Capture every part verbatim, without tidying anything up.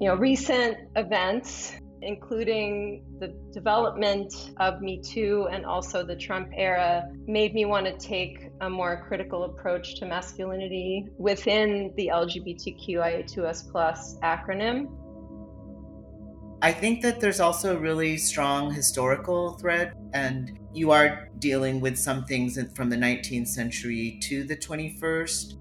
You know, recent events, including the development of Me Too and also the Trump era, made me want to take a more critical approach to masculinity within the L G B T Q I A two S plus acronym. I think that there's also a really strong historical thread, and you are dealing with some things from the nineteenth century to the twenty-first.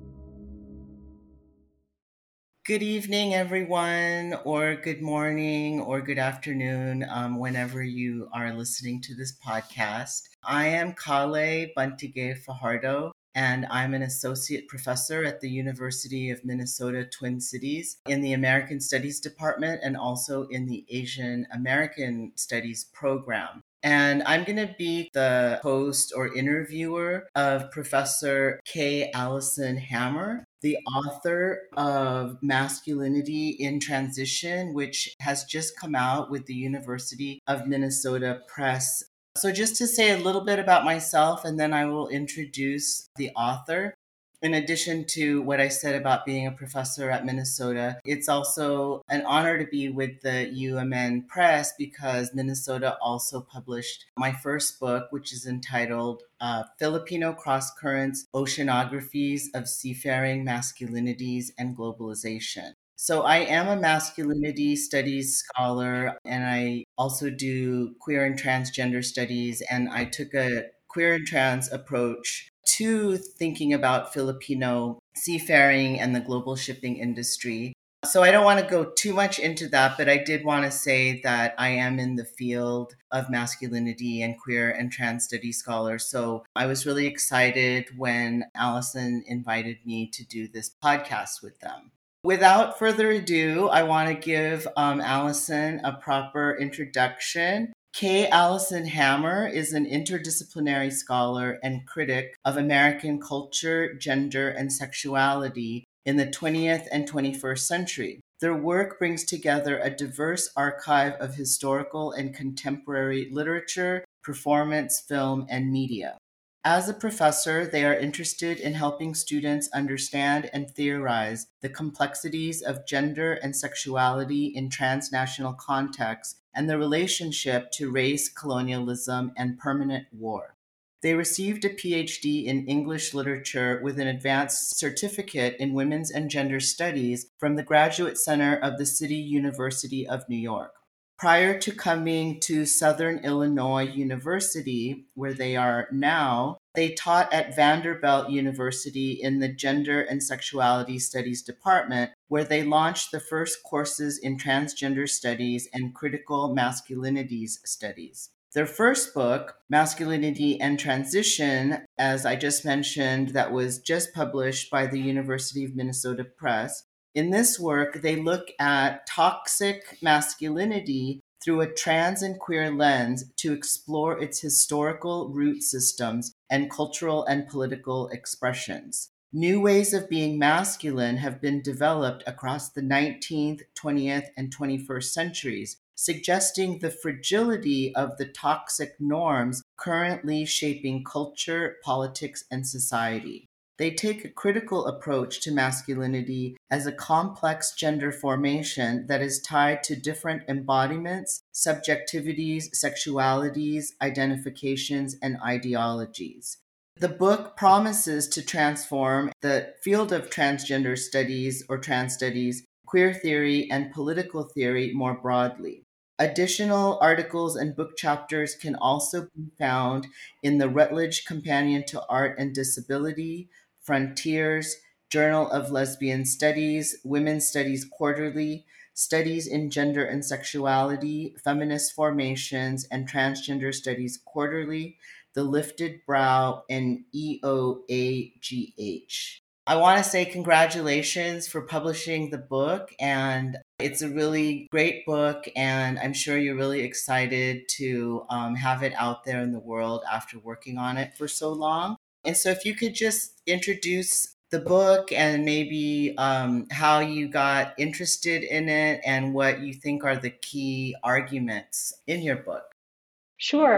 Good evening, everyone, or good morning, or good afternoon, um, whenever you are listening to this podcast. I am Kale Bantige Fajardo, and I'm an associate professor at the University of Minnesota Twin Cities in the American Studies Department and also in the Asian American Studies program. And I'm going to be the host or interviewer of Professor K. Allison Hammer, the author of Masculinity in Transition, which has just come out with the University of Minnesota Press. So just to say a little bit about myself, and then I will introduce the author. In addition to what I said about being a professor at Minnesota, it's also an honor to be with the U M N Press because Minnesota also published my first book, which is entitled uh, Filipino Cross Currents, Oceanographies of Seafaring Masculinities and Globalization. So I am a masculinity studies scholar, and I also do queer and transgender studies, and I took a queer and trans approach to thinking about Filipino seafaring and the global shipping industry. So I don't want to go too much into that, but I did want to say that I am in the field of masculinity and queer and trans study scholar. So I was really excited when Allison invited me to do this podcast with them. Without further ado, I want to give um, Allison a proper introduction. K. Allison Hammer is an interdisciplinary scholar and critic of American culture, gender, and sexuality in the twentieth and twenty-first century. Their work brings together a diverse archive of historical and contemporary literature, performance, film, and media. As a professor, they are interested in helping students understand and theorize the complexities of gender and sexuality in transnational contexts and the relationship to race, colonialism, and permanent war. They received a P H D in English literature with an advanced certificate in women's and gender studies from the Graduate Center of the City University of New York. Prior to coming to Southern Illinois University, where they are now, they taught at Vanderbilt University in the Gender and Sexuality Studies Department, where they launched the first courses in transgender studies and critical masculinities studies. Their first book, Masculinity and Transition, as I just mentioned, that was just published by the University of Minnesota Press. In this work, they look at toxic masculinity through a trans and queer lens to explore its historical root systems and cultural and political expressions. New ways of being masculine have been developed across the nineteenth, twentieth, and twenty-first centuries, suggesting the fragility of the toxic norms currently shaping culture, politics, and society. They take a critical approach to masculinity as a complex gender formation that is tied to different embodiments, subjectivities, sexualities, identifications, and ideologies. The book promises to transform the field of transgender studies or trans studies, queer theory, and political theory more broadly. Additional articles and book chapters can also be found in the Rutledge Companion to Art and Disability, Frontiers, Journal of Lesbian Studies, Women's Studies Quarterly, Studies in Gender and Sexuality, Feminist Formations, and Transgender Studies Quarterly, The Lifted Brow, and E O A G H. I want to say congratulations for publishing the book, and it's a really great book, and I'm sure you're really excited to um, have it out there in the world after working on it for so long. And so if you could just introduce the book and maybe um, how you got interested in it and what you think are the key arguments in your book. Sure.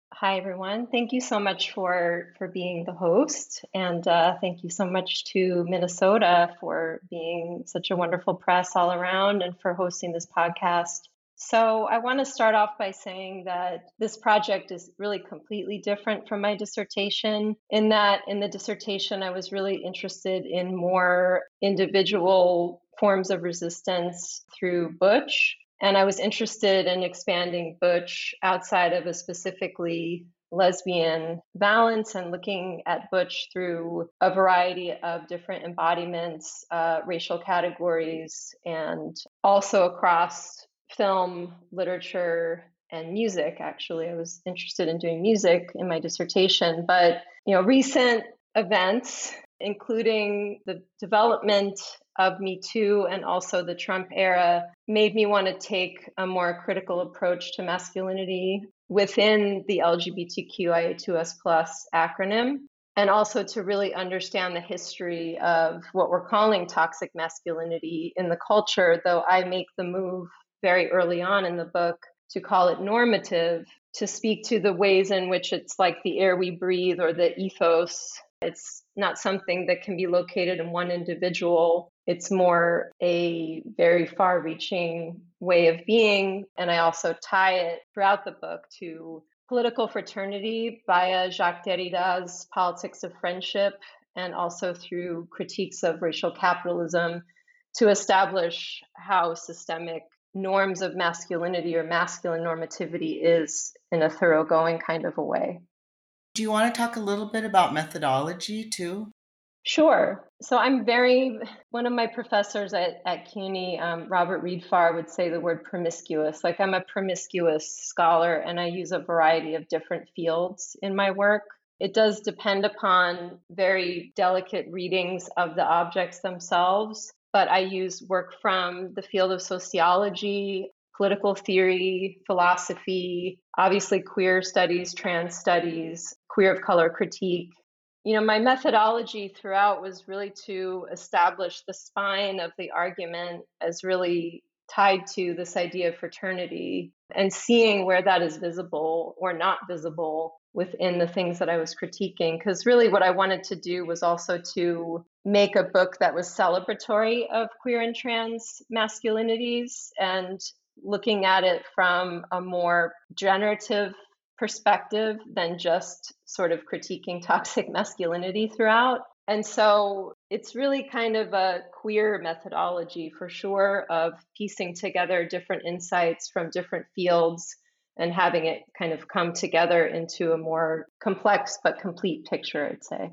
Hi, everyone. Thank you so much for for being the host, and uh, thank you so much to Minnesota for being such a wonderful press all around and for hosting this podcast. So I want to start off by saying that this project is really completely different from my dissertation, in that in the dissertation, I was really interested in more individual forms of resistance through Butch. And I was interested in expanding Butch outside of a specifically lesbian balance and looking at Butch through a variety of different embodiments, uh, racial categories, and also across film, literature, and music. Actually, I was interested in doing music in my dissertation, but you know, recent events, including the development of Me Too and also the Trump era, made me want to take a more critical approach to masculinity within the L G B T Q I A two S plus acronym, and also to really understand the history of what we're calling toxic masculinity in the culture, though I make the move very early on in the book to call it normative, to speak to the ways in which it's like the air we breathe or the ethos. It's not something that can be located in one individual. It's more a very far reaching way of being. And I also tie it throughout the book to political fraternity via Jacques Derrida's Politics of Friendship, and also through critiques of racial capitalism to establish how systemic norms of masculinity or masculine normativity is in a thoroughgoing kind of a way. Do you want to talk a little bit about methodology too? Sure. So I'm very, one of my professors at, at CUNY, um, Robert Reed Farr, would say the word promiscuous. Like I'm a promiscuous scholar and I use a variety of different fields in my work. It does depend upon very delicate readings of the objects themselves, but I use work from the field of sociology, political theory, philosophy, obviously queer studies, trans studies, queer of color critique. You know, my methodology throughout was really to establish the spine of the argument as really tied to this idea of fraternity and seeing where that is visible or not visible within the things that I was critiquing. Because really what I wanted to do was also to make a book that was celebratory of queer and trans masculinities and looking at it from a more generative perspective than just sort of critiquing toxic masculinity throughout. And so it's really kind of a queer methodology for sure of piecing together different insights from different fields and having it kind of come together into a more complex but complete picture, I'd say.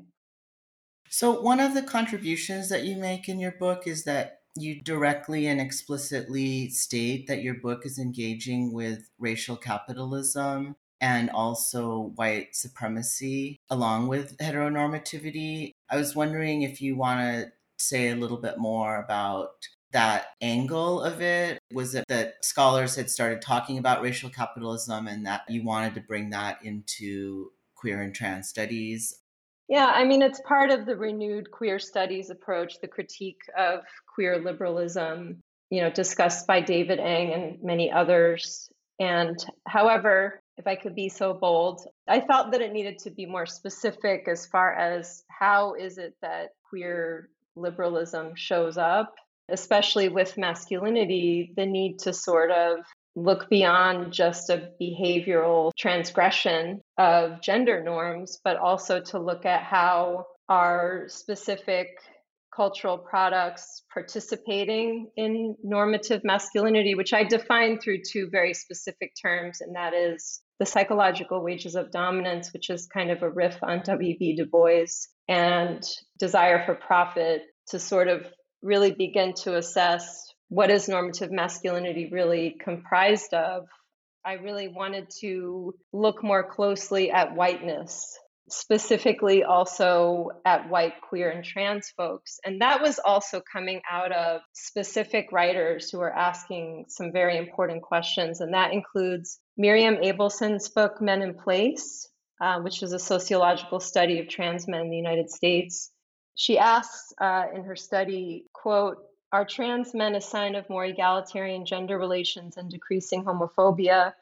So, one of the contributions that you make in your book is that you directly and explicitly state that your book is engaging with racial capitalism and also white supremacy along with heteronormativity. I was wondering if you want to say a little bit more about that angle of it. Was it that scholars had started talking about racial capitalism and that you wanted to bring that into queer and trans studies? Yeah, I mean, it's part of the renewed queer studies approach, the critique of queer liberalism, you know, discussed by David Eng and many others. And however, if I could be so bold, I felt that it needed to be more specific as far as how is it that queer liberalism shows up, especially with masculinity, the need to sort of look beyond just a behavioral transgression of gender norms, but also to look at how our specific cultural products participating in normative masculinity, which I define through two very specific terms, and that is the psychological wages of dominance, which is kind of a riff on W B Du Bois, and desire for profit, to sort of really begin to assess what is normative masculinity really comprised of. I really wanted to look more closely at whiteness, specifically also at white, queer, and trans folks. And that was also coming out of specific writers who are asking some very important questions. And that includes Miriam Abelson's book, Men in Place, uh, which is a sociological study of trans men in the United States. She asks uh, in her study, quote, "Are trans men a sign of more egalitarian gender relations and decreasing homophobia?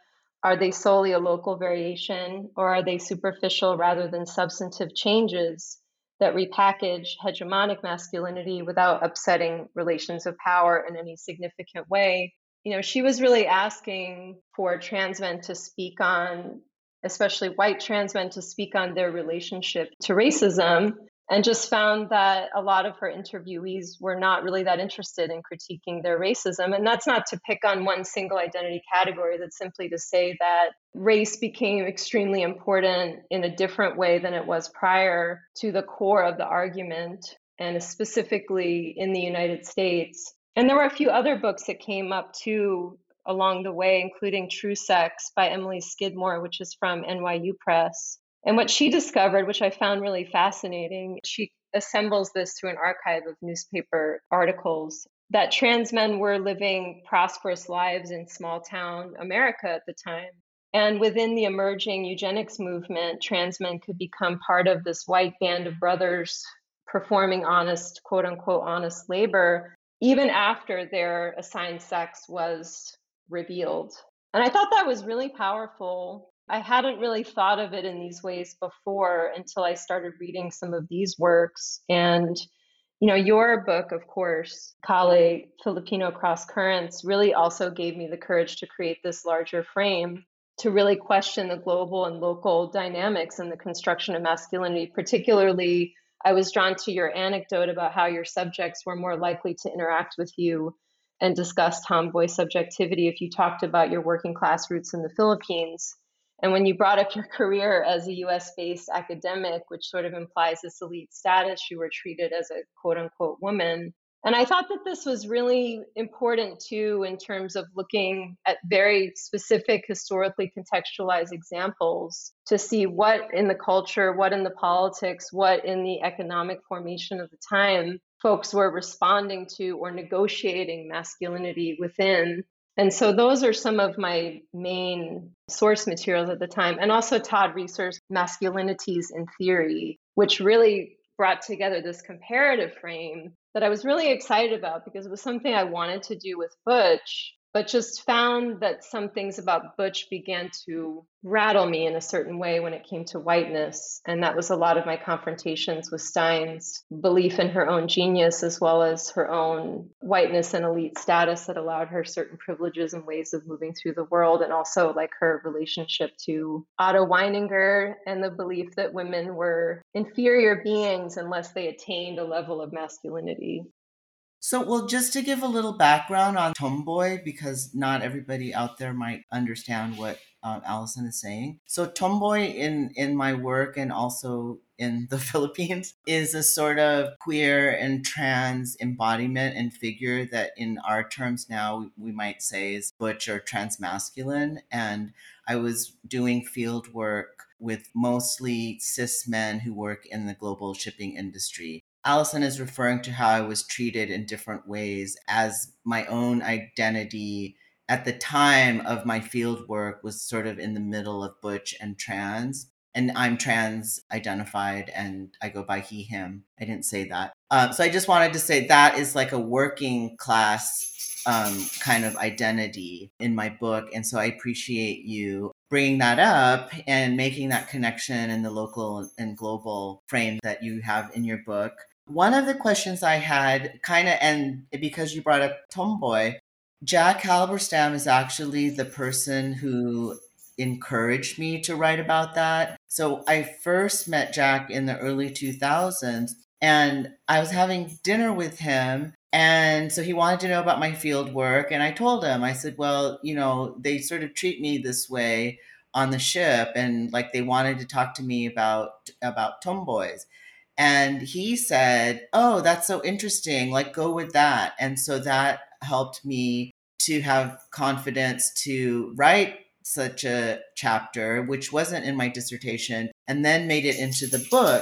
Are they solely a local variation, or are they superficial rather than substantive changes that repackage hegemonic masculinity without upsetting relations of power in any significant way? You know, she was really asking for trans men to speak on, especially white trans men, to speak on their relationship to racism, and just found that a lot of her interviewees were not really that interested in critiquing their racism. And that's not to pick on one single identity category, that's simply to say that race became extremely important in a different way than it was prior to the core of the argument, and specifically in the United States. And there were a few other books that came up too along the way, including True Sex by Emily Skidmore, which is from N Y U Press. And what she discovered, which I found really fascinating, she assembles this through an archive of newspaper articles, that trans men were living prosperous lives in small town America at the time. And within the emerging eugenics movement, trans men could become part of this white band of brothers performing honest, quote unquote, honest labor, even after their assigned sex was revealed. And I thought that was really powerful. I hadn't really thought of it in these ways before until I started reading some of these works. And, you know, your book, of course, Kale, Filipino Cross Currents, really also gave me the courage to create this larger frame to really question the global and local dynamics in the construction of masculinity. Particularly, I was drawn to your anecdote about how your subjects were more likely to interact with you and discuss tomboy subjectivity if you talked about your working class roots in the Philippines. And when you brought up your career as a U S-based academic, which sort of implies this elite status, you were treated as a quote unquote woman. And I thought that this was really important too, in terms of looking at very specific historically contextualized examples to see what in the culture, what in the politics, what in the economic formation of the time folks were responding to or negotiating masculinity within. And so those are some of my main source materials at the time. And also Todd Reeser's Masculinities in Theory, which really brought together this comparative frame that I was really excited about because it was something I wanted to do with Butch, but just found that some things about Butch began to rattle me in a certain way when it came to whiteness. And that was a lot of my confrontations with Stein's belief in her own genius, as well as her own whiteness and elite status that allowed her certain privileges and ways of moving through the world. And also like her relationship to Otto Weininger and the belief that women were inferior beings unless they attained a level of masculinity. So, well, just to give a little background on tomboy, because not everybody out there might understand what um, Allison is saying. So, tomboy in in my work and also in the Philippines is a sort of queer and trans embodiment and figure that, in our terms now, we might say is butch or transmasculine. And I was doing field work with mostly cis men who work in the global shipping industry. Allison is referring to how I was treated in different ways as my own identity at the time of my field work was sort of in the middle of butch and trans. And I'm trans identified and I go by he, him. I didn't say that. Um, so I just wanted to say that is like a working class um, kind of identity in my book. And so I appreciate you bringing that up and making that connection in the local and global frame that you have in your book. One of the questions I had kind of, and because you brought up tomboy, Jack Halberstam is actually the person who encouraged me to write about that. So I first met Jack in the early two thousands and I was having dinner with him. And so he wanted to know about my field work. And I told him, I said, well, you know, they sort of treat me this way on the ship. And like they wanted to talk to me about, about tomboys. And he said, oh, that's so interesting. Like, go with that. And so that helped me to have confidence to write such a chapter, which wasn't in my dissertation, and then made it into the book.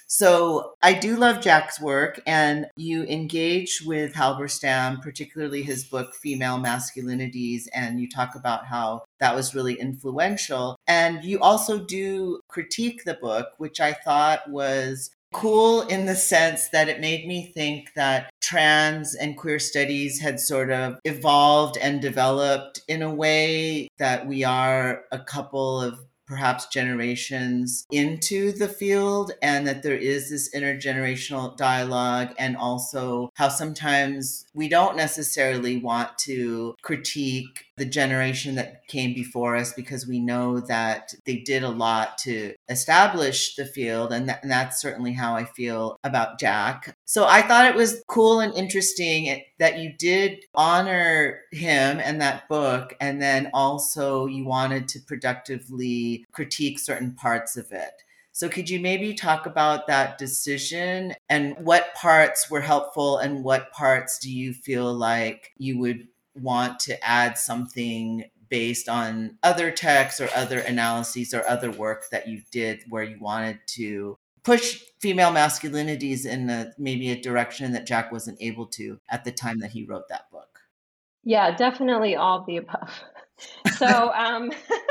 So I do love Jack's work, and you engage with Halberstam, particularly his book, Female Masculinities, and you talk about how that was really influential. And you also do critique the book, which I thought was cool in the sense that it made me think that trans and queer studies had sort of evolved and developed in a way that we are a couple of perhaps generations into the field, and that there is this intergenerational dialogue, and also how sometimes we don't necessarily want to critique the generation that came before us because we know that they did a lot to establish the field, and, that, and that's certainly how I feel about Jack. So I thought it was cool and interesting that you did honor him and that book, and then also you wanted to productively critique certain parts of it. So could you maybe talk about that decision and what parts were helpful and what parts do you feel like you would want to add something based on other texts or other analyses or other work that you did where you wanted to push female masculinities in a, maybe a direction that Jack wasn't able to at the time that he wrote that book? Yeah, definitely all of the above. So, um,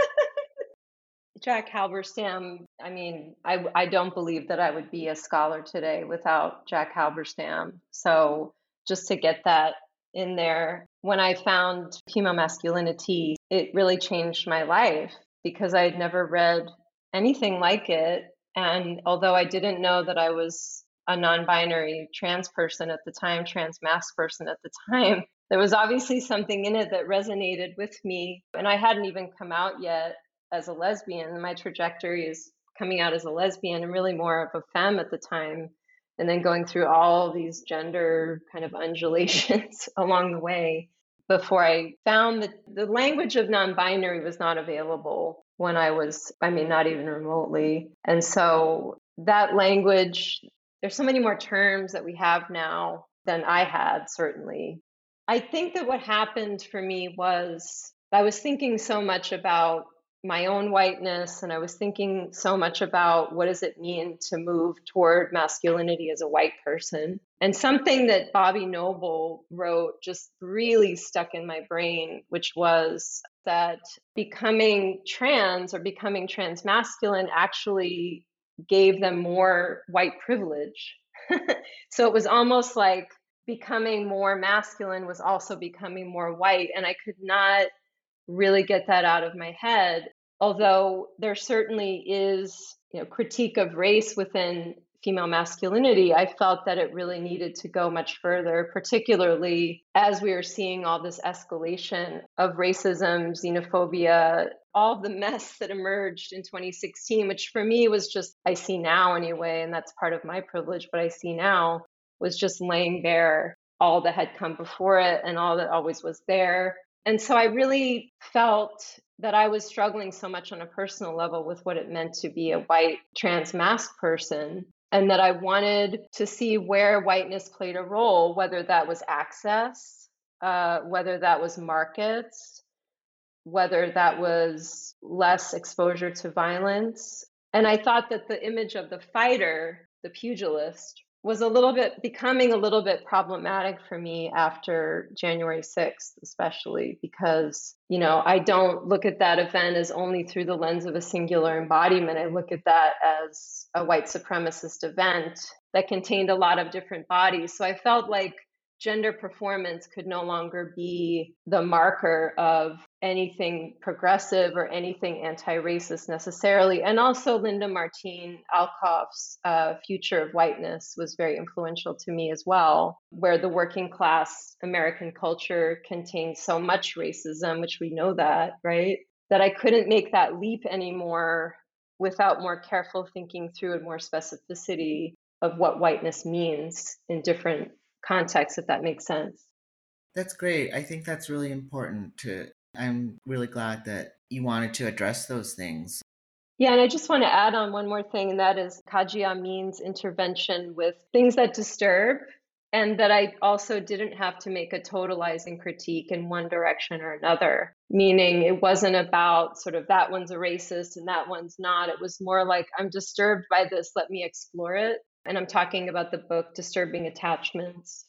Jack Halberstam, I mean, I, I don't believe that I would be a scholar today without Jack Halberstam. So just to get that in there, when I found Female Masculinity, it really changed my life because I had never read anything like it. And although I didn't know that I was a non-binary trans person at the time, trans mass person at the time, there was obviously something in it that resonated with me. And I hadn't even come out yet as a lesbian. My trajectory is coming out as a lesbian and really more of a femme at the time, and then going through all these gender kind of undulations along the way before I found that the language of non-binary was not available when I was, I mean, not even remotely. And so that language, there's so many more terms that we have now than I had, certainly. I think that what happened for me was I was thinking so much about my own whiteness, and I was thinking so much about what does it mean to move toward masculinity as a white person. And something that Bobby Noble wrote just really stuck in my brain, which was that becoming trans or becoming trans masculine actually gave them more white privilege. So it was almost like becoming more masculine was also becoming more white, and I could not really get that out of my head. Although there certainly is, you know, critique of race within female masculinity, I felt that it really needed to go much further, particularly as we are seeing all this escalation of racism, xenophobia, all the mess that emerged in twenty sixteen, which for me was just, I see now anyway, and that's part of my privilege, but I see now was just laying bare all that had come before it and all that always was there. And so I really felt that I was struggling so much on a personal level with what it meant to be a white trans mass person, and that I wanted to see where whiteness played a role, whether that was access, uh, whether that was markets, whether that was less exposure to violence. And I thought that the image of the fighter, the pugilist, was a little bit becoming a little bit problematic for me after January sixth, especially because, you know, I don't look at that event as only through the lens of a singular embodiment. I look at that as a white supremacist event that contained a lot of different bodies. So I felt like gender performance could no longer be the marker of anything progressive or anything anti-racist necessarily. And also Linda Martine Alcoff's uh, Future of Whiteness was very influential to me as well, where the working class American culture contains so much racism, which we know that, right? That I couldn't make that leap anymore without more careful thinking through and more specificity of what whiteness means in different context, if that makes sense. That's great. I think that's really important to, I'm really glad that you wanted to address those things. Yeah, and I just want to add on one more thing, and that is Kaji Amin's intervention with things that disturb, and that I also didn't have to make a totalizing critique in one direction or another, meaning it wasn't about sort of that one's a racist and that one's not. It was more like, I'm disturbed by this, let me explore it. And I'm talking about the book Disturbing Attachments.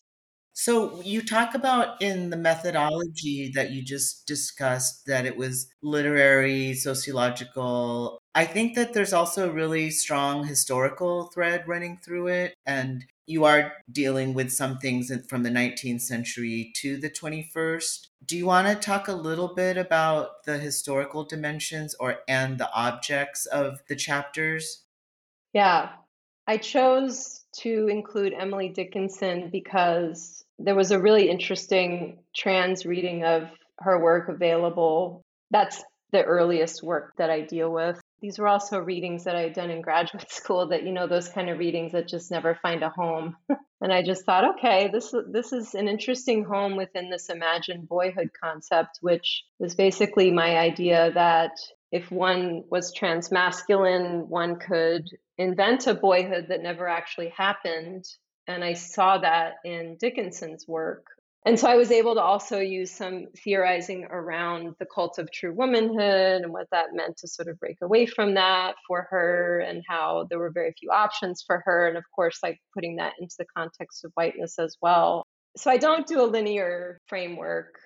So you talk about in the methodology that you just discussed that it was literary, sociological, I think that there's also a really strong historical thread running through it. And you are dealing with some things from the nineteenth century to the twenty-first. Do you want to talk a little bit about the historical dimensions or and the objects of the chapters? Yeah, I chose to include Emily Dickinson because there was a really interesting trans reading of her work available. That's the earliest work that I deal with. These were also readings that I had done in graduate school that, you know, those kind of readings that just never find a home. And I just thought, okay, this this is an interesting home within this imagined boyhood concept, which is basically my idea that if one was transmasculine, one could invent a boyhood that never actually happened. And I saw that in Dickinson's work. And so I was able to also use some theorizing around the cult of true womanhood and what that meant to sort of break away from that for her, and how there were very few options for her. And of course, like putting that into the context of whiteness as well. So I don't do a linear framework.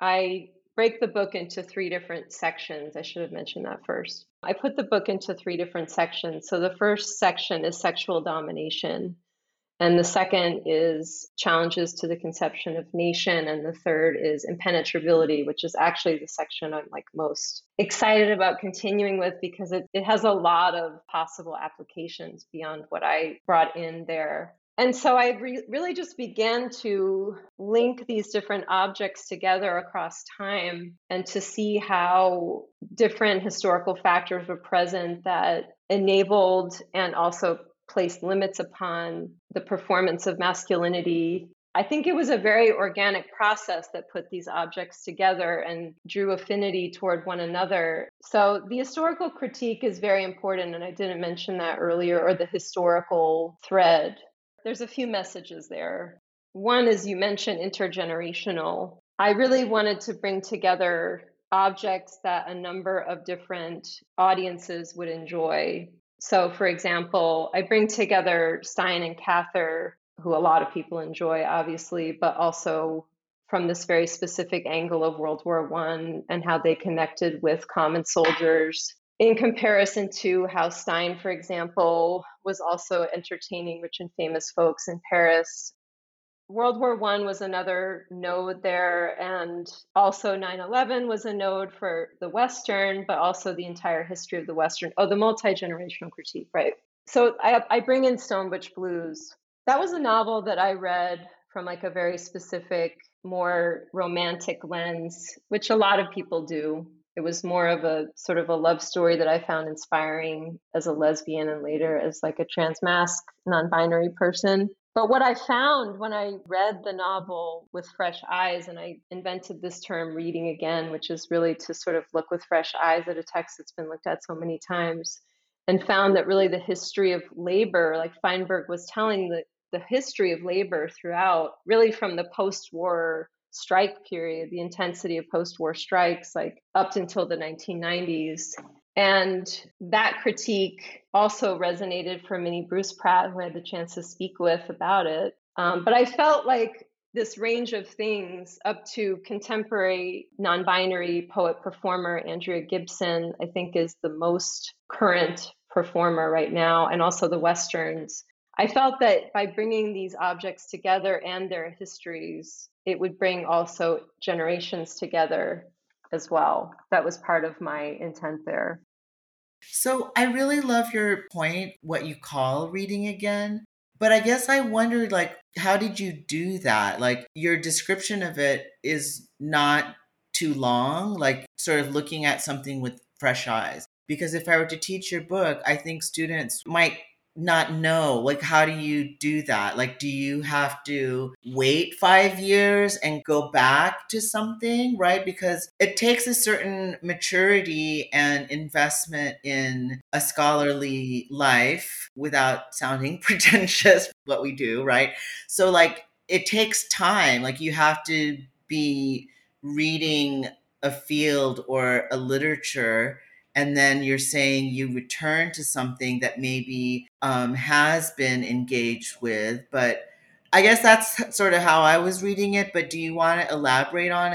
I break the book into three different sections. I should have mentioned that first. I put the book into three different sections. So the first section is sexual domination. And the second is challenges to the conception of nation. And the third is impenetrability, which is actually the section I'm like most excited about continuing with because it, it has a lot of possible applications beyond what I brought in there. And so I re- really just began to link these different objects together across time and to see how different historical factors were present that enabled and also placed limits upon the performance of masculinity. I think it was a very organic process that put these objects together and drew affinity toward one another. So the historical critique is very important, and I didn't mention that earlier, or the historical thread. There's a few messages there. One is, you mentioned intergenerational. I really wanted to bring together objects that a number of different audiences would enjoy. So, for example, I bring together Stein and Cather, who a lot of people enjoy, obviously, but also from this very specific angle of World War One and how they connected with common soldiers, in comparison to how Stein, for example, was also entertaining rich and famous folks in Paris. World War One was another node there, and also nine eleven was a node for the Western, but also the entire history of the Western. Oh, the multi-generational critique, right? So I, I bring in Stonebutch Blues. That was a novel that I read from like a very specific, more romantic lens, which a lot of people do. It was more of a sort of a love story that I found inspiring as a lesbian and later as like a transmasc, non-binary person. But what I found when I read the novel with fresh eyes, and I invented this term reading again, which is really to sort of look with fresh eyes at a text that's been looked at so many times, and found that really the history of labor, like Feinberg was telling, the, the history of labor throughout, really from the post-war strike period, the intensity of post-war strikes, like up until the nineteen nineties. And that critique also resonated for Minnie Bruce Pratt, who I had the chance to speak with about it. Um, but I felt like this range of things up to contemporary non-binary poet performer Andrea Gibson, I think is the most current performer right now, and also the Westerns. I felt that by bringing these objects together and their histories, it would bring also generations together as well. That was part of my intent there. So I really love your point, what you call reading again. But I guess I wondered, like, how did you do that? Like, your description of it is not too long, like, sort of looking at something with fresh eyes. Because if I were to teach your book, I think students might not know, like, how do you do that? Like, do you have to wait five years and go back to something, right? Because it takes a certain maturity and investment in a scholarly life without sounding pretentious, what we do, right? So, like, it takes time. Like, you have to be reading a field or a literature, and then you're saying you return to something that maybe um, has been engaged with. But I guess that's sort of how I was reading it. But do you want to elaborate on it?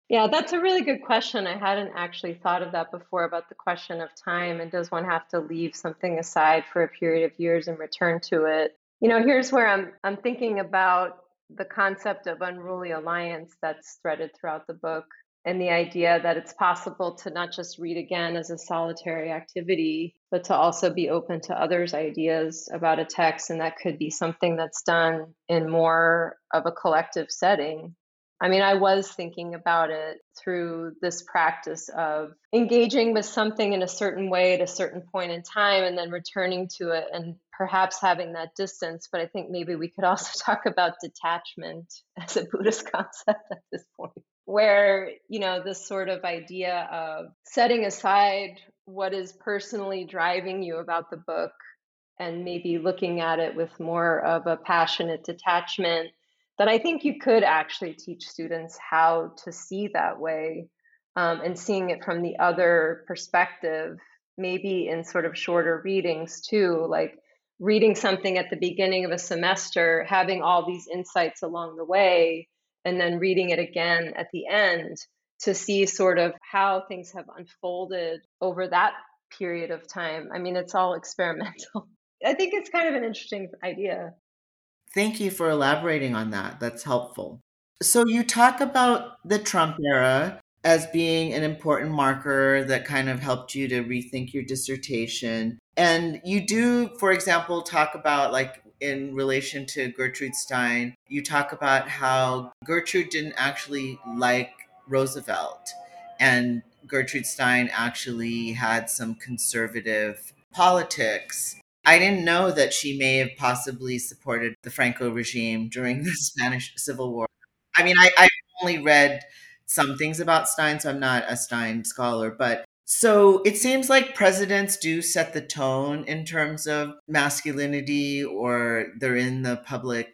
Yeah, that's a really good question. I hadn't actually thought of that before about the question of time, and does one have to leave something aside for a period of years and return to it? You know, here's where I'm I'm thinking about the concept of unruly alliance that's threaded throughout the book, and the idea that it's possible to not just read again as a solitary activity, but to also be open to others' ideas about a text, and that could be something that's done in more of a collective setting. I mean, I was thinking about it through this practice of engaging with something in a certain way at a certain point in time and then returning to it and perhaps having that distance. But I think maybe we could also talk about detachment as a Buddhist concept at this point, where, you know, this sort of idea of setting aside what is personally driving you about the book and maybe looking at it with more of a passionate detachment, that I think you could actually teach students how to see that way, um, and seeing it from the other perspective, maybe in sort of shorter readings too, like reading something at the beginning of a semester, having all these insights along the way, and then reading it again at the end to see sort of how things have unfolded over that period of time. I mean, it's all experimental. I think it's kind of an interesting idea. Thank you for elaborating on that. That's helpful. So you talk about the Trump era as being an important marker that kind of helped you to rethink your dissertation. And you do, for example, talk about, like, in relation to Gertrude Stein, you talk about how Gertrude didn't actually like Roosevelt. And Gertrude Stein actually had some conservative politics. I didn't know that she may have possibly supported the Franco regime during the Spanish Civil War. I mean, I, I've only read some things about Stein, so I'm not a Stein scholar. But so it seems like presidents do set the tone in terms of masculinity, or they're in the public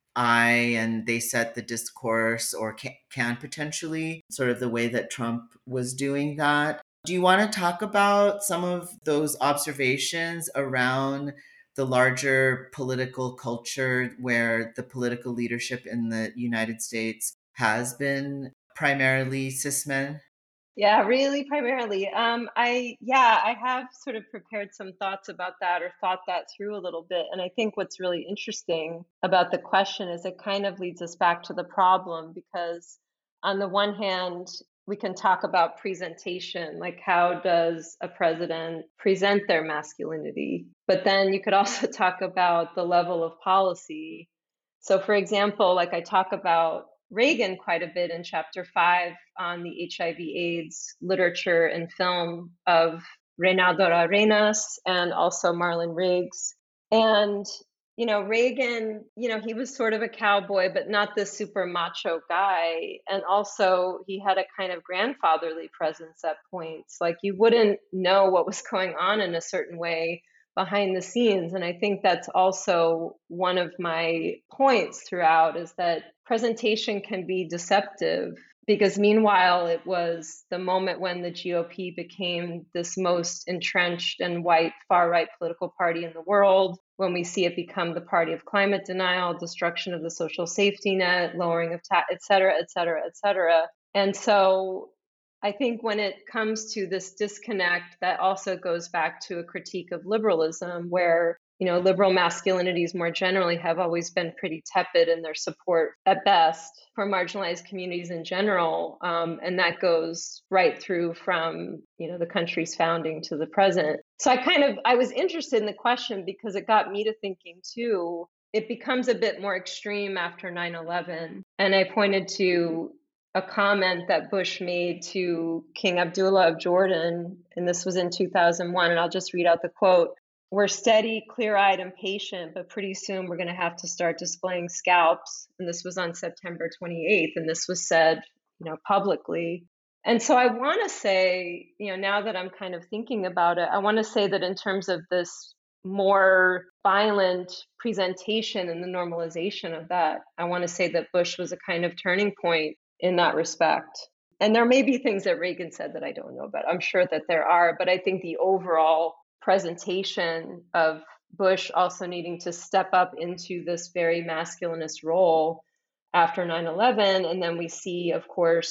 eye and they set the discourse, or can, can potentially, sort of the way that Trump was doing that. Do you want to talk about some of those observations around the larger political culture where the political leadership in the United States has been primarily cis men? Yeah, really, primarily. Um, I, yeah, I have sort of prepared some thoughts about that or thought that through a little bit. And I think what's really interesting about the question is it kind of leads us back to the problem because, on the one hand, we can talk about presentation, like how does a president present their masculinity? But then you could also talk about the level of policy. So, for example, like I talk about Reagan quite a bit in chapter five on the H I V AIDS literature and film of Reynaldo Arenas and also Marlon Riggs. And, you know, Reagan, you know, he was sort of a cowboy, but not this super macho guy. And also, he had a kind of grandfatherly presence at points. Like, you wouldn't know what was going on in a certain way behind the scenes. And I think that's also one of my points throughout is that presentation can be deceptive because meanwhile it was the moment when the G O P became this most entrenched and white far right political party in the world, when we see it become the party of climate denial, destruction of the social safety net, lowering of tax, et cetera, et cetera, et cetera. And so I think when it comes to this disconnect, that also goes back to a critique of liberalism, where, you know, liberal masculinities more generally have always been pretty tepid in their support at best for marginalized communities in general. Um, and that goes right through from, you know, the country's founding to the present. So I kind of, I was interested in the question because it got me to thinking too. It becomes a bit more extreme after nine eleven. And I pointed to a comment that Bush made to King Abdullah of Jordan, and this was in two thousand one, and I'll just read out the quote. "We're steady, clear-eyed, and patient, but pretty soon we're going to have to start displaying scalps." And this was on September twenty-eighth, and this was said, you know, publicly. And so I want to say, you know, now that I'm kind of thinking about it, I want to say that in terms of this more violent presentation and the normalization of that, I want to say that Bush was a kind of turning point in that respect. And there may be things that Reagan said that I don't know about. I'm sure that there are, but I think the overall presentation of Bush also needing to step up into this very masculinist role after nine eleven. And then we see, of course,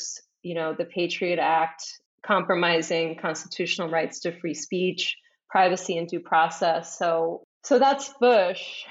you know, the Patriot Act compromising constitutional rights to free speech, privacy, and due process. So, so that's Bush.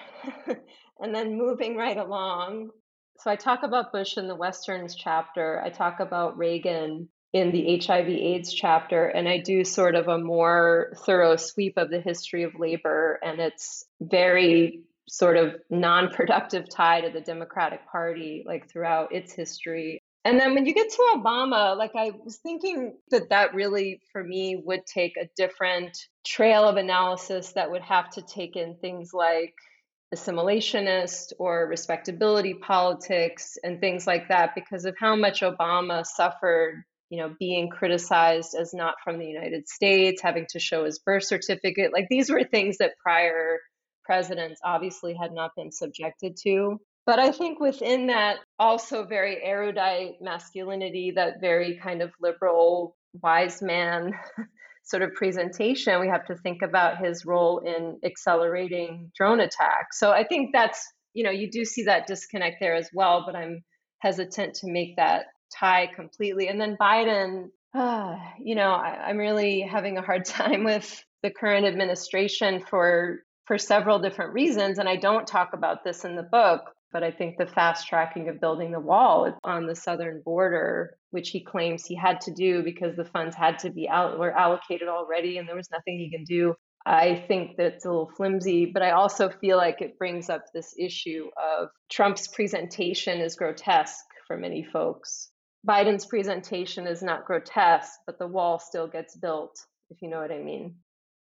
And then moving right along. So I talk about Bush in the Westerns chapter. I talk about Reagan in the H I V AIDS chapter, and I do sort of a more thorough sweep of the history of labor and its very sort of non-productive tie to the Democratic Party, like throughout its history. And then when you get to Obama, like I was thinking that that really, for me, would take a different trail of analysis that would have to take in things like assimilationist or respectability politics and things like that, because of how much Obama suffered, you know, being criticized as not from the United States, having to show his birth certificate. Like these were things that prior presidents obviously had not been subjected to. But I think within that also very erudite masculinity, that very kind of liberal wise man sort of presentation, we have to think about his role in accelerating drone attacks. So I think that's, you know, you do see that disconnect there as well, but I'm hesitant to make that tie completely. And then Biden, uh, you know, I, I'm really having a hard time with the current administration for for several different reasons. And I don't talk about this in the book, but I think the fast tracking of building the wall on the southern border, which he claims he had to do because the funds had to be out, were allocated already and there was nothing he can do. I think that's a little flimsy, but I also feel like it brings up this issue of Trump's presentation is grotesque for many folks. Biden's presentation is not grotesque, but the wall still gets built, if you know what I mean.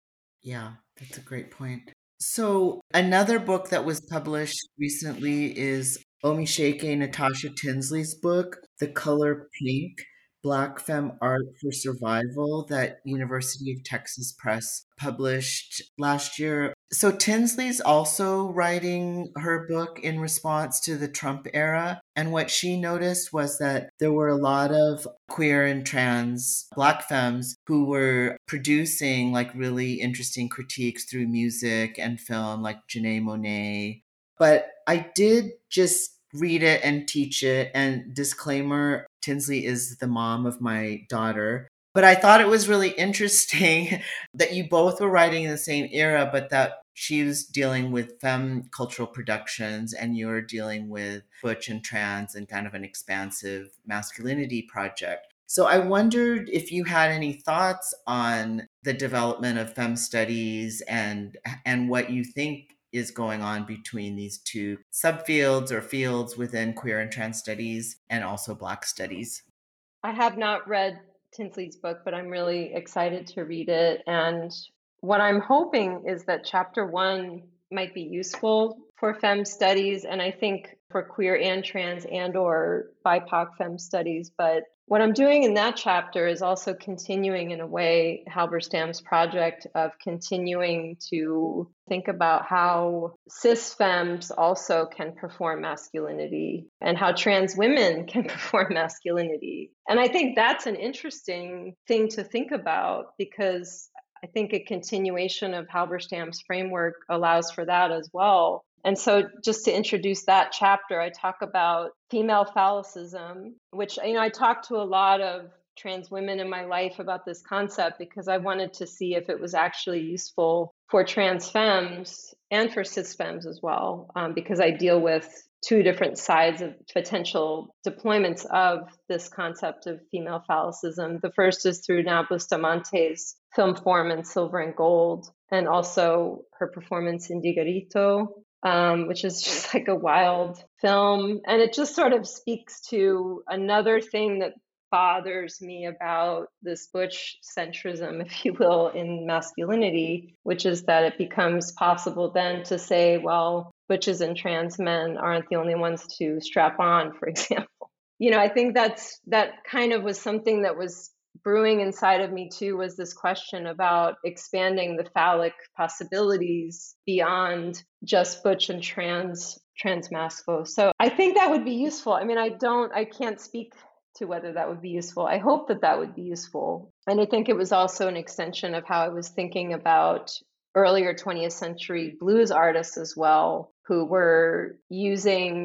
Yeah, that's a great point. So another book that was published recently is Omisheke Natasha Tinsley's book, The Color Pink, Black Femme Art for Survival, that University of Texas Press published last year. So Tinsley's also writing her book in response to the Trump era. And what she noticed was that there were a lot of queer and trans Black femmes who were producing like really interesting critiques through music and film, like Janae Monáe. But I did just read it and teach it. And disclaimer, Tinsley is the mom of my daughter. But I thought it was really interesting that you both were writing in the same era, but that she was dealing with femme cultural productions and you were dealing with butch and trans and kind of an expansive masculinity project. So I wondered if you had any thoughts on the development of femme studies and and what you think is going on between these two subfields or fields within queer and trans studies and also Black studies. I have not read Tinsley's book, but I'm really excited to read it. And what I'm hoping is that chapter one might be useful for femme studies, and I think for queer and trans and or B I P O C femme studies. But what I'm doing in that chapter is also continuing in a way Halberstam's project of continuing to think about how cis femmes also can perform masculinity and how trans women can perform masculinity. And I think that's an interesting thing to think about because I think a continuation of Halberstam's framework allows for that as well. And so just to introduce that chapter, I talk about female phallicism, which, you know, I talked to a lot of trans women in my life about this concept because I wanted to see if it was actually useful for trans femmes and for cis femmes as well, um, because I deal with two different sides of potential deployments of this concept of female phallicism. The first is through Nao Bustamante's film form in Silver and Gold, and also her performance in Digarito, um, which is just like a wild film. And it just sort of speaks to another thing that bothers me about this butch centrism, if you will, in masculinity, which is that it becomes possible then to say, well, butches and trans men aren't the only ones to strap on, for example. You know, I think that's that kind of was something that was brewing inside of me too, was this question about expanding the phallic possibilities beyond just butch and trans transmasco. So I think that would be useful. I mean, I don't, I can't speak to whether that would be useful. I hope that that would be useful. And I think it was also an extension of how I was thinking about earlier twentieth century blues artists as well, who were using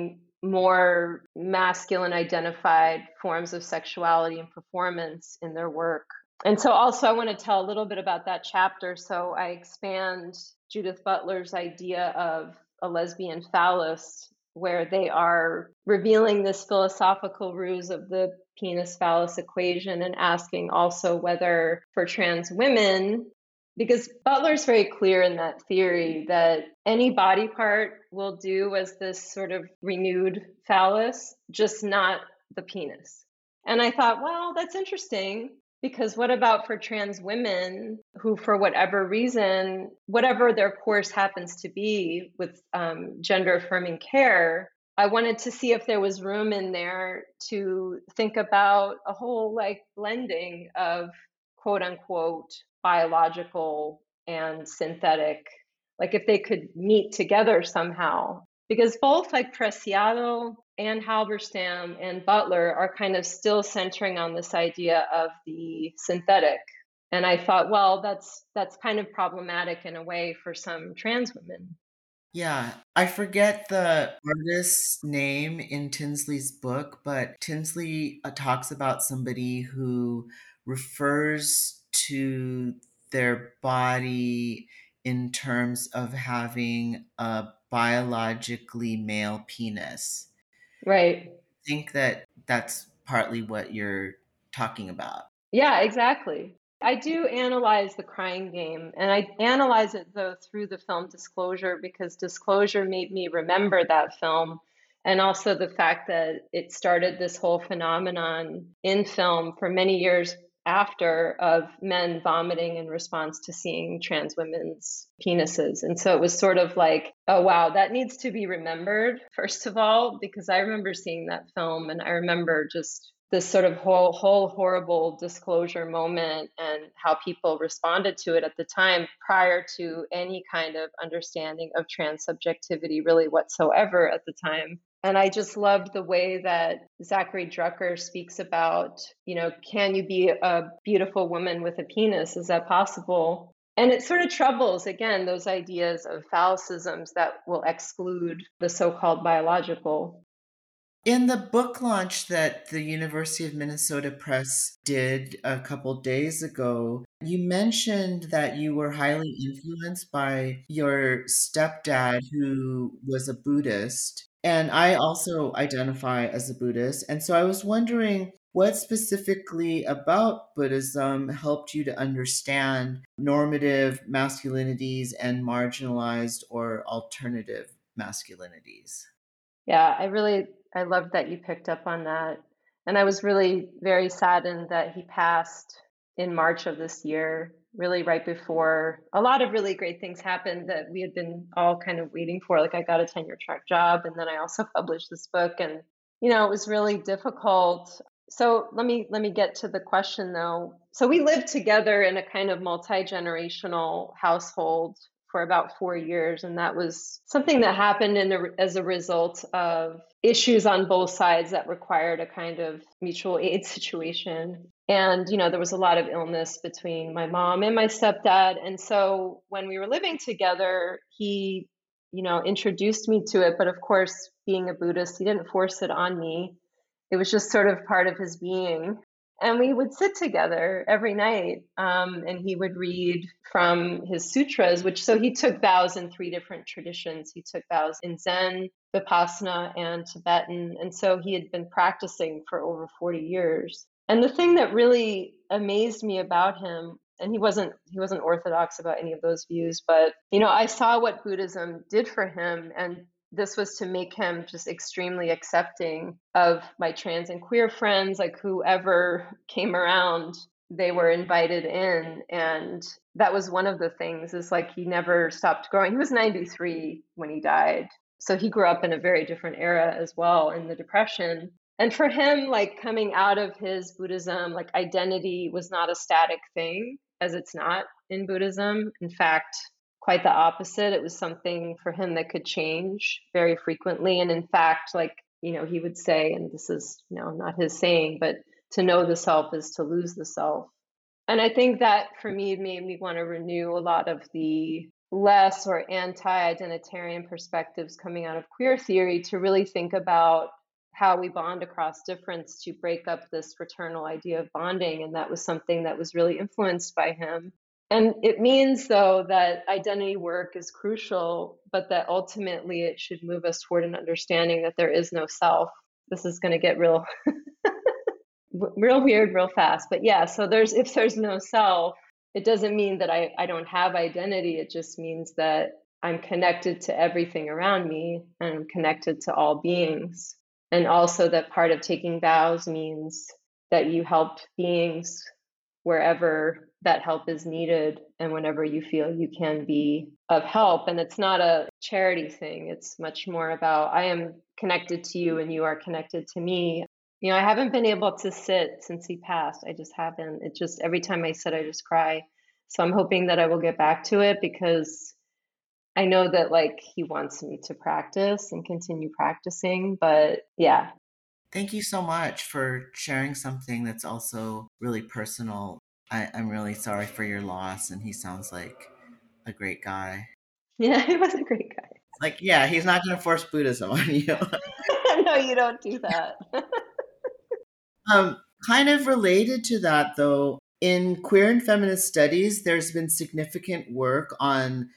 more masculine identified forms of sexuality and performance in their work. And so also I want to tell a little bit about that chapter. So I expand Judith Butler's idea of a lesbian phallus, where they are revealing this philosophical ruse of the penis phallus equation and asking also whether for trans women, because Butler's very clear in that theory that any body part will do as this sort of renewed phallus, just not the penis. And I thought, well, that's interesting. Because what about for trans women who, for whatever reason, whatever their course happens to be with um, gender affirming care, I wanted to see if there was room in there to think about a whole like blending of quote unquote biological and synthetic, like if they could meet together somehow. Because both like Preciado and Halberstam and Butler are kind of still centering on this idea of the synthetic. And I thought, well, that's that's kind of problematic in a way for some trans women. Yeah, I forget the artist's name in Tinsley's book, but Tinsley uh, talks about somebody who refers to their body in terms of having a biologically male penis. Right. I think that that's partly what you're talking about. Yeah, exactly. I do analyze The Crying Game, and I analyze it though through the film Disclosure because Disclosure made me remember that film, and also the fact that it started this whole phenomenon in film for many years after of men vomiting in response to seeing trans women's penises. And so it was sort of like, oh wow, that needs to be remembered, first of all, because I remember seeing that film and I remember just this sort of whole whole horrible disclosure moment and how people responded to it at the time prior to any kind of understanding of trans subjectivity really whatsoever at the time. And I just loved the way that Zachary Drucker speaks about, you know, can you be a beautiful woman with a penis? Is that possible? And it sort of troubles, again, those ideas of phallicisms that will exclude the so-called biological. In the book launch that the University of Minnesota Press did a couple days ago, you mentioned that you were highly influenced by your stepdad, who was a Buddhist. And I also identify as a Buddhist. And so I was wondering what specifically about Buddhism helped you to understand normative masculinities and marginalized or alternative masculinities. Yeah, I really I loved that you picked up on that. And I was really very saddened that he passed in March of this year, really right before a lot of really great things happened that we had been all kind of waiting for. Like I got a tenure track job and then I also published this book and you know, it was really difficult. So let me let me get to the question though. So we lived together in a kind of multi-generational household for about four years. And that was something that happened in the, as a result of issues on both sides that required a kind of mutual aid situation. And, you know, there was a lot of illness between my mom and my stepdad. And so when we were living together, he, you know, introduced me to it. But of course, being a Buddhist, he didn't force it on me. It was just sort of part of his being. And we would sit together every night, um, and he would read from his sutras, which so he took vows in three different traditions. He took vows in Zen, Vipassana, and Tibetan. And so he had been practicing for over forty years. And the thing that really amazed me about him, and he wasn't he wasn't orthodox about any of those views, but you know, I saw what Buddhism did for him, and this was to make him just extremely accepting of my trans and queer friends, like whoever came around, they were invited in. And that was one of the things is like he never stopped growing. He was ninety-three when he died. So he grew up in a very different era as well in the Depression. And for him, like coming out of his Buddhism, like identity was not a static thing, as it's not in Buddhism. In fact, quite the opposite. It was something for him that could change very frequently. And in fact, like, you know, he would say, and this is, you know, not his saying, but to know the self is to lose the self. And I think that for me, it made me want to renew a lot of the less or anti-identitarian perspectives coming out of queer theory to really think about how we bond across difference to break up this fraternal idea of bonding. And that was something that was really influenced by him. And it means, though, that identity work is crucial, but that ultimately it should move us toward an understanding that there is no self. This is going to get real, real weird, real fast. But yeah, so there's if there's no self, it doesn't mean that I, I don't have identity. It just means that I'm connected to everything around me and I'm connected to all beings. And also that part of taking vows means that you help beings wherever that help is needed and whenever you feel you can be of help. And it's not a charity thing. It's much more about I am connected to you and you are connected to me. You know, I haven't been able to sit since he passed. I just haven't. It just, every time I sit, I just cry. So I'm hoping that I will get back to it because I know that like he wants me to practice and continue practicing. But yeah. Thank you so much for sharing something that's also really personal. I, I'm really sorry for your loss, and he sounds like a great guy. Yeah, he was a great guy. Like, yeah, he's not going to force Buddhism on you. No, you don't do that. um, kind of related to that, though, in queer and feminist studies, there's been significant work on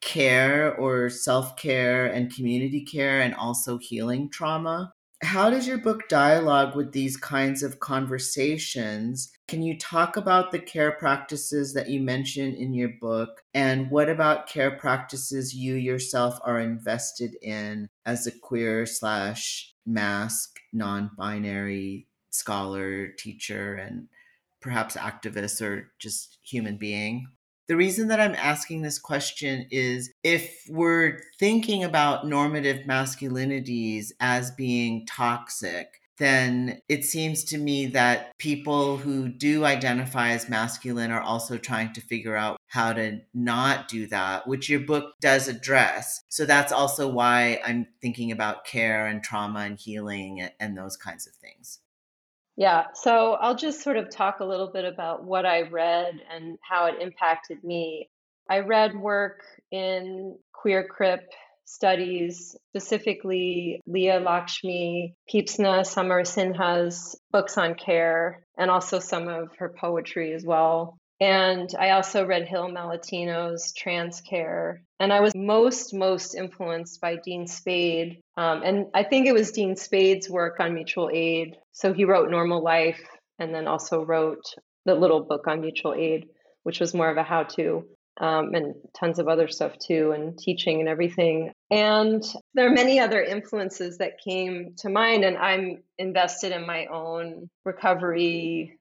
care or self care and community care and also healing trauma. How does your book dialogue with these kinds of conversations? Can you talk about the care practices that you mention in your book? And what about care practices you yourself are invested in as a queer slash mask, non binary scholar, teacher, and perhaps activist or just human being? The reason that I'm asking this question is if we're thinking about normative masculinities as being toxic, then it seems to me that people who do identify as masculine are also trying to figure out how to not do that, which your book does address. So that's also why I'm thinking about care and trauma and healing and those kinds of things. Yeah, so I'll just sort of talk a little bit about what I read and how it impacted me. I read work in queer crip studies, specifically Leah Lakshmi, Peepsna Samarasinha's books on care, and also some of her poetry as well. And I also read Hill Malatino's Trans Care. And I was most, most influenced by Dean Spade. Um, and I think it was Dean Spade's work on mutual aid. So he wrote Normal Life and then also wrote the little book on mutual aid, which was more of a how-to, um, and tons of other stuff too, and teaching and everything. And there are many other influences that came to mind. And I'm invested in my own recovery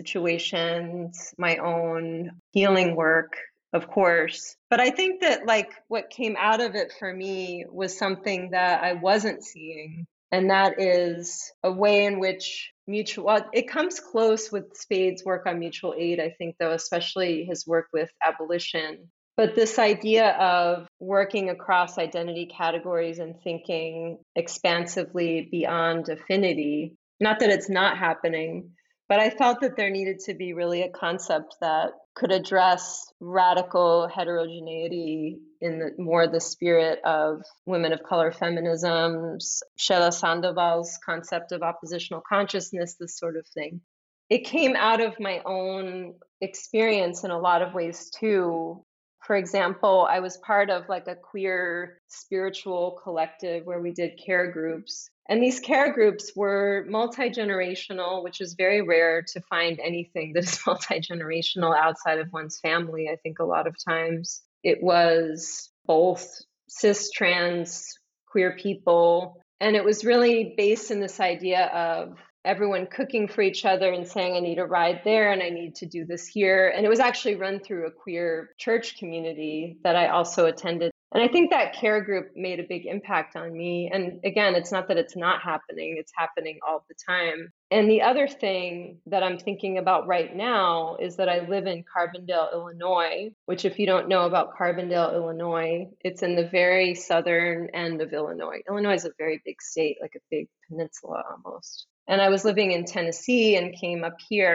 situations, my own healing work, of course. But I think that like what came out of it for me was something that I wasn't seeing. And that is a way in which mutual, well, it comes close with Spade's work on mutual aid, I think, though, especially his work with abolition. But this idea of working across identity categories and thinking expansively beyond affinity, not that it's not happening, but I felt that there needed to be really a concept that could address radical heterogeneity in the, more the spirit of women of color feminisms, Sheila Sandoval's concept of oppositional consciousness, this sort of thing. It came out of my own experience in a lot of ways too. For example, I was part of like a queer spiritual collective where we did care groups. And these care groups were multi-generational, which is very rare to find anything that is multi-generational outside of one's family. I think a lot of times it was both cis, trans, queer people. And it was really based in this idea of everyone cooking for each other and saying, I need a ride there and I need to do this here. And it was actually run through a queer church community that I also attended. And I think that care group made a big impact on me. And again, it's not that it's not happening, it's happening all the time. And the other thing that I'm thinking about right now is that I live in Carbondale, Illinois, which if you don't know about Carbondale, Illinois, it's in the very southern end of Illinois. Illinois is a very big state, like a big peninsula almost. And I was living in Tennessee and came up here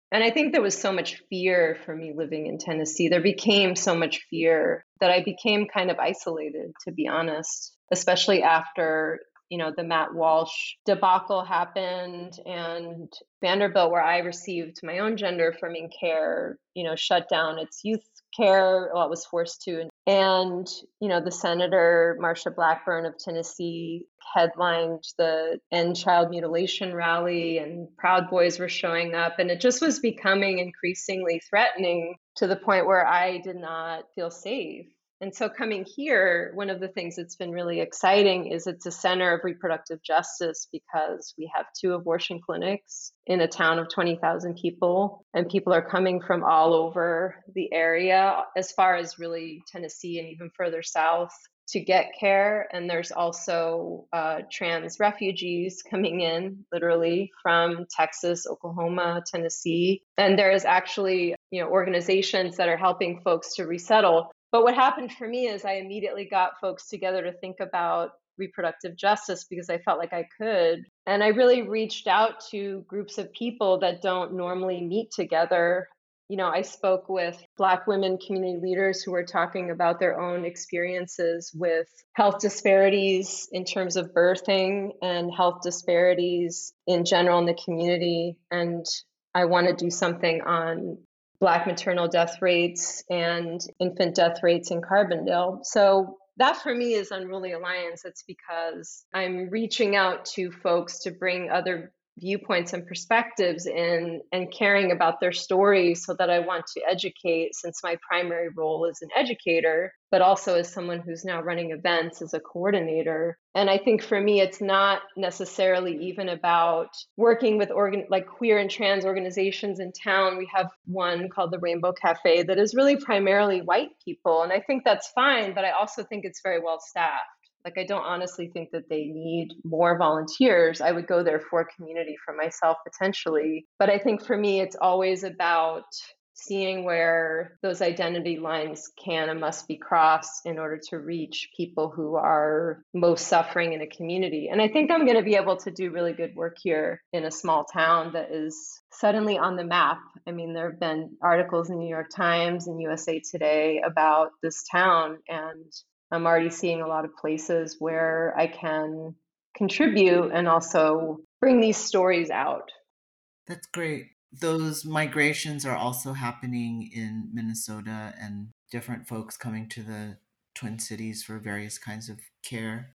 And I think there was so much fear for me living in Tennessee. There became so much fear that I became kind of isolated, to be honest, especially after, you know, the Matt Walsh debacle happened and Vanderbilt, where I received my own gender affirming care, you know, shut down its youth care. Well, it was forced to. And, you know, the Senator Marsha Blackburn of Tennessee headlined the End Child Mutilation rally, and Proud Boys were showing up. And it just was becoming increasingly threatening to the point where I did not feel safe. And so coming here, one of the things that's been really exciting is it's a center of reproductive justice because we have two abortion clinics in a town of twenty thousand people, and people are coming from all over the area, as far as really Tennessee and even further south, to get care. And there's also uh, trans refugees coming in literally from Texas, Oklahoma, Tennessee. And there is actually, you know, organizations that are helping folks to resettle. But what happened for me is I immediately got folks together to think about reproductive justice because I felt like I could. And I really reached out to groups of people that don't normally meet together. You know, I spoke with Black women community leaders who were talking about their own experiences with health disparities in terms of birthing and health disparities in general in the community. And I want to do something on Black maternal death rates and infant death rates in Carbondale. So that for me is Unruly Alliance. It's because I'm reaching out to folks to bring other viewpoints and perspectives in and caring about their stories, so that I want to educate, since my primary role is an educator, but also as someone who's now running events as a coordinator. And I think for me, it's not necessarily even about working with organ like queer and trans organizations in town. We have one called the Rainbow Cafe that is really primarily white people. And I think that's fine, but I also think it's very well staffed. Like, I don't honestly think that they need more volunteers. I would go there for community for myself potentially. But I think for me, it's always about seeing where those identity lines can and must be crossed in order to reach people who are most suffering in a community. And I think I'm going to be able to do really good work here in a small town that is suddenly on the map. I mean, there have been articles in the New York Times and U S A Today about this town, and I'm already seeing a lot of places where I can contribute and also bring these stories out. That's great. Those migrations are also happening in Minnesota, and different folks coming to the Twin Cities for various kinds of care.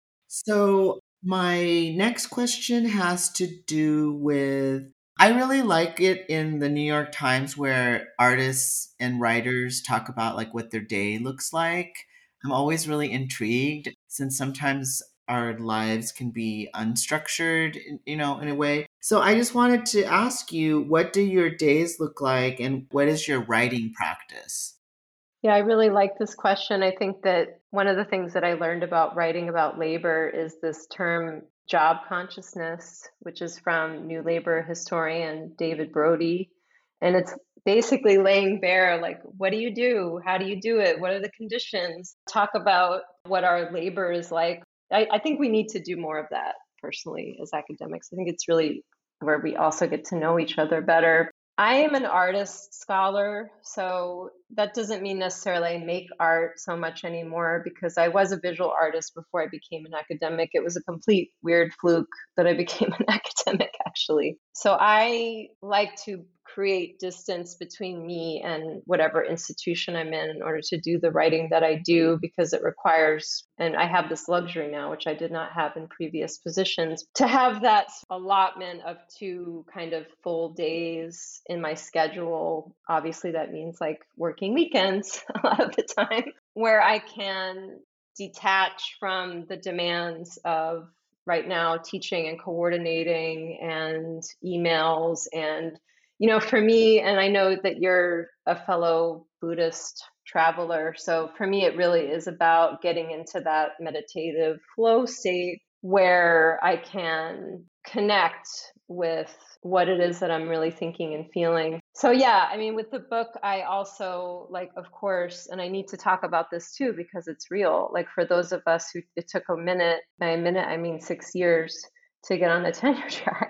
So my next question has to do with, I really like it in the New York Times where artists and writers talk about like what their day looks like. I'm always really intrigued, since sometimes our lives can be unstructured, you know, in a way. So I just wanted to ask you, what do your days look like and what is your writing practice? Yeah, I really like this question. I think that one of the things that I learned about writing about labor is this term job consciousness, which is from New Labor historian David Brody. And it's basically laying bare, like, what do you do? How do you do it? What are the conditions? Talk about what our labor is like. I, I think we need to do more of that personally as academics. I think it's really where we also get to know each other better. I am an artist scholar, so that doesn't mean necessarily I make art so much anymore, because I was a visual artist before I became an academic. It was a complete weird fluke that I became an academic, actually. So I like to create distance between me and whatever institution I'm in in order to do the writing that I do, because it requires, and I have this luxury now, which I did not have in previous positions, to have that allotment of two kind of full days in my schedule. Obviously, that means like working weekends a lot of the time, where I can detach from the demands of right now teaching and coordinating and emails. And you know, for me, and I know that you're a fellow Buddhist traveler, so for me, it really is about getting into that meditative flow state where I can connect with what it is that I'm really thinking and feeling. So yeah, I mean, with the book, I also, like, of course, and I need to talk about this too, because it's real. Like, for those of us who it took a minute, by a minute, I mean six years to get on the tenure track.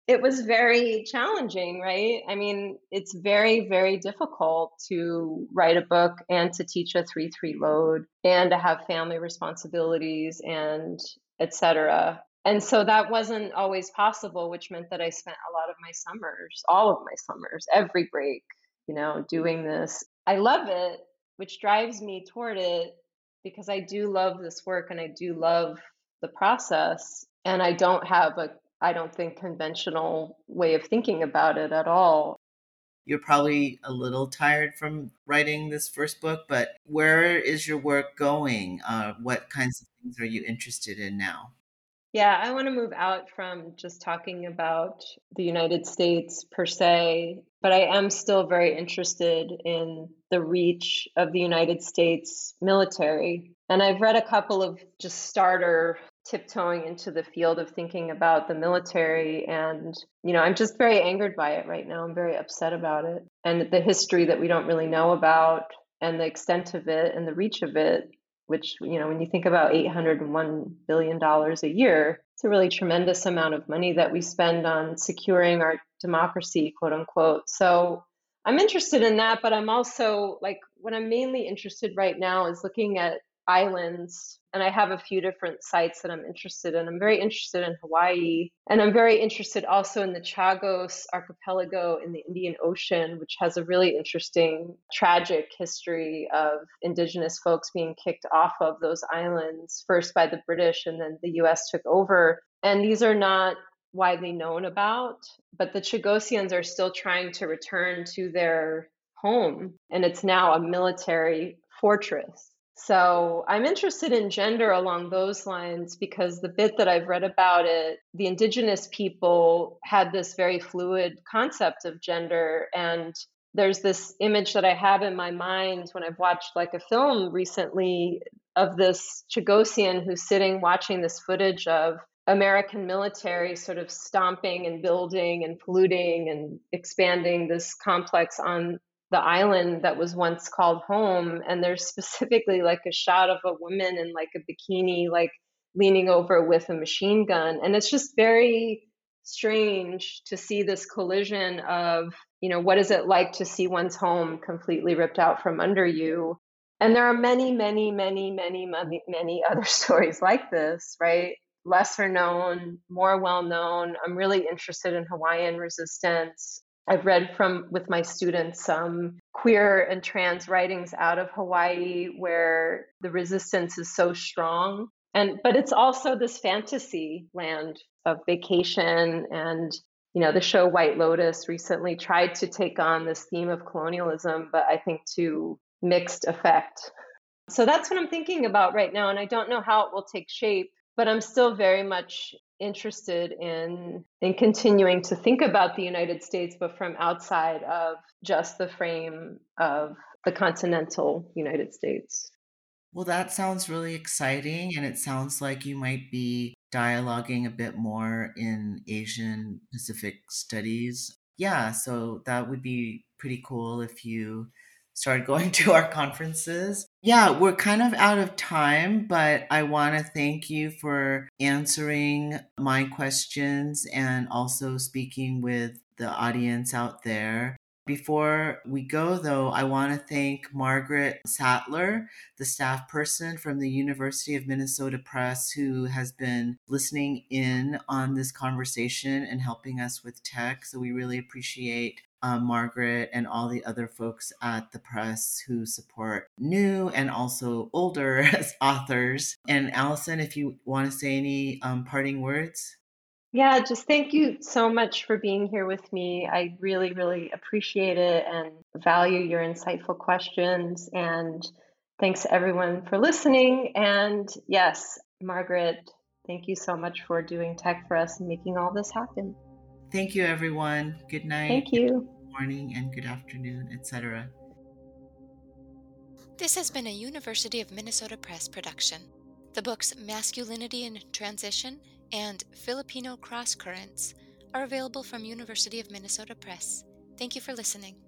It was very challenging, right? I mean, it's very, very difficult to write a book and to teach a three three load and to have family responsibilities and et cetera. And so that wasn't always possible, which meant that I spent a lot of my summers, all of my summers, every break, you know, doing this. I love it, which drives me toward it because I do love this work and I do love the process. And I don't have a I don't think, conventional way of thinking about it at all. You're probably a little tired from writing this first book, but where is your work going? Uh, what kinds of things are you interested in now? Yeah, I want to move out from just talking about the United States per se, but I am still very interested in the reach of the United States military. And I've read a couple of just starter tiptoeing into the field of thinking about the military. And, you know, I'm just very angered by it right now. I'm very upset about it. And the history that we don't really know about and the extent of it and the reach of it, which, you know, when you think about eight hundred one billion dollars a year, it's a really tremendous amount of money that we spend on securing our democracy, quote unquote. So I'm interested in that, but I'm also like, what I'm mainly interested right now is looking at islands. And I have a few different sites that I'm interested in. I'm very interested in Hawaii, and I'm very interested also in the Chagos archipelago in the Indian Ocean, which has a really interesting, tragic history of indigenous folks being kicked off of those islands, first by the British and then the U S took over. And these are not widely known about, but the Chagosians are still trying to return to their home, and it's now a military fortress. So I'm interested in gender along those lines because the bit that I've read about it, the indigenous people had this very fluid concept of gender. And there's this image that I have in my mind when I've watched like a film recently of this Chagosian who's sitting watching this footage of American military sort of stomping and building and polluting and expanding this complex on the island that was once called home. And there's specifically like a shot of a woman in like a bikini, like leaning over with a machine gun. And it's just very strange to see this collision of, you know, what is it like to see one's home completely ripped out from under you? And there are many, many, many, many, many, many other stories like this, right? Lesser known, more well known. I'm really interested in Hawaiian resistance. I've read from with my students some queer and trans writings out of Hawaii where the resistance is so strong. And but it's also this fantasy land of vacation. And you know, the show White Lotus recently tried to take on this theme of colonialism, but I think to mixed effect. So that's what I'm thinking about right now. And I don't know how it will take shape, but I'm still very much interested in in continuing to think about the United States, but from outside of just the frame of the continental United States. Well, that sounds really exciting, and it sounds like you might be dialoguing a bit more in Asian Pacific studies. Yeah, so that would be pretty cool if you started going to our conferences. Yeah, we're kind of out of time, but I want to thank you for answering my questions and also speaking with the audience out there. Before we go, though, I want to thank Margaret Sattler, the staff person from the University of Minnesota Press, who has been listening in on this conversation and helping us with tech. So we really appreciate um, Margaret and all the other folks at the press who support new and also older authors. And Allison, if you want to say any um, parting words. Yeah, just thank you so much for being here with me. I really, really appreciate it and value your insightful questions. And thanks to everyone for listening. And yes, Margaret, thank you so much for doing tech for us and making all this happen. Thank you, everyone. Good night. Thank you. Good morning and good afternoon, et cetera. This has been a University of Minnesota Press production. The books Masculinity in Transition and Filipino Cross Currents are available from University of Minnesota Press. Thank you for listening.